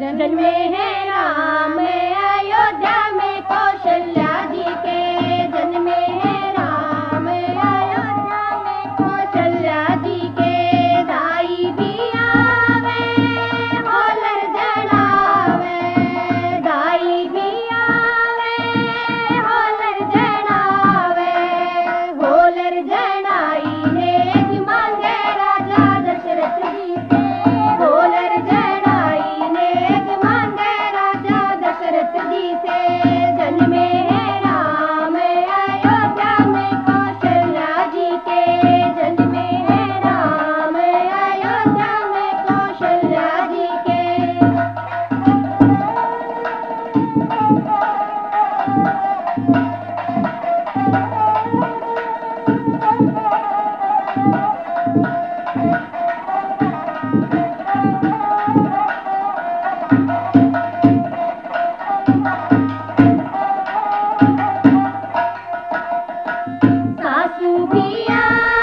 जन्मे हैं राम अयोध्या में कौशल्या जी के। जन्मे हैं राम अयोध्या में कौशल्या जी के। दाई भी आवे होलर जड़ावे। दाई भी आवे होलर जड़ावे। होलर जड़ाई ने मांगे राजा दशरथ जी से। होलर जड़ाई ने मांगे राजा दशरथ जी से। जन्मे हैं राम अयोध्या में कौशल्या जी के। जन्मे हैं राम अयोध्या में कौशल्या जी के। सासू भी